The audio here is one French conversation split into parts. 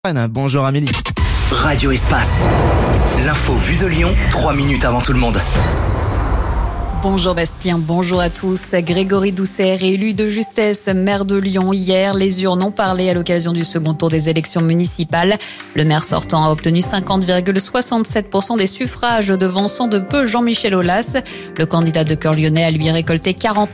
Bonjour Amélie. Radio Espace. L'info vue de Lyon, 3 minutes avant tout le monde. Bonjour Bastien, bonjour à tous. Grégory Doucet, réélu de justesse, maire de Lyon hier. Les urnes ont parlé à l'occasion du second tour des élections municipales. Le maire sortant a obtenu 50,67% des suffrages devançant de peu Jean-Michel Aulas. Le candidat de cœur lyonnais a lui récolté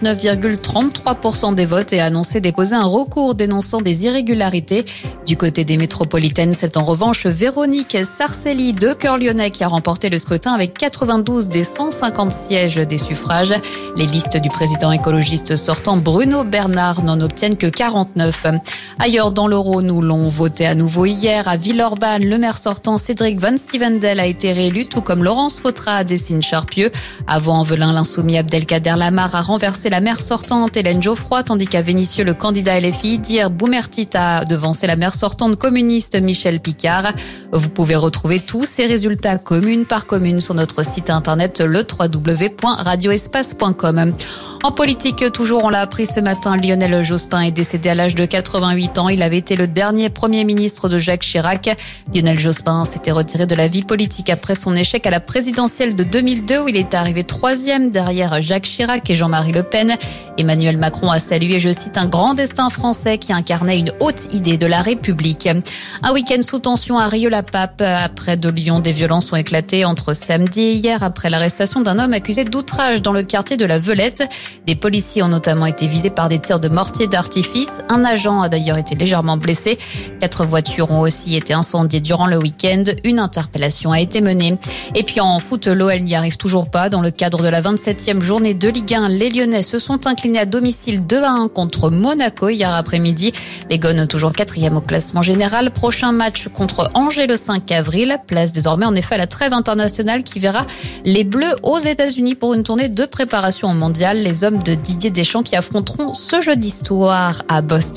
49,33% des votes et a annoncé déposer un recours dénonçant des irrégularités. Du côté des métropolitaines, c'est en revanche Véronique Sarcelli de cœur lyonnais qui a remporté le scrutin avec 92 des 150 sièges des suffrages. Les listes du président écologiste sortant Bruno Bernard n'en obtiennent que 49. Ailleurs dans l'Euro, nous l'ont voté à nouveau hier. À Villeurbanne, le maire sortant Cédric Van Stevendel a été réélu, tout comme Laurence Fautra à Dessines-Charpieu. Avant Envelin, l'insoumis Abdelkader Lamar a renversé la maire sortante Hélène Geoffroy, tandis qu'à Vénissieux, le candidat LFI Dir Boumertita a devancé la maire sortante communiste Michel Picard. Vous pouvez retrouver tous ces résultats commune par commune sur notre site internet le www.radioespace.com. En politique, toujours, on l'a appris ce matin, Lionel Jospin est décédé à l'âge de 88 ans. Il avait été le dernier Premier ministre de Jacques Chirac. Lionel Jospin s'était retiré de la vie politique après son échec à la présidentielle de 2002 où il est arrivé 3e derrière Jacques Chirac et Jean-Marie Le Pen. Emmanuel Macron a salué, je cite, un grand destin français qui incarnait une haute idée de la République. Un week-end sous tension à Rieux-la-Pape. Près de Lyon, des violences ont éclaté entre samedi et hier après l'arrestation d'un homme accusé d'outrage dans le quartier de la Velette. Des policiers ont notamment été visés par des tirs de mortier d'artifice. Un agent a d'ailleurs été légèrement blessé. 4 voitures ont aussi été incendiées durant le week-end. Une interpellation a été menée. Et puis en foot, l'OL n'y arrive toujours pas. Dans le cadre de la 27e journée de Ligue 1, les Lyonnais se sont inclinés à domicile 2-1 contre Monaco hier après-midi. Les Gones toujours 4e au classement général. Prochain match contre Angers le 5 avril. Place désormais en effet à la trêve internationale qui verra les Bleus aux États-Unis pour une tournée de préparation au mondial. Les hommes de Didier Deschamps qui affronteront ce jeudi soir à Boston.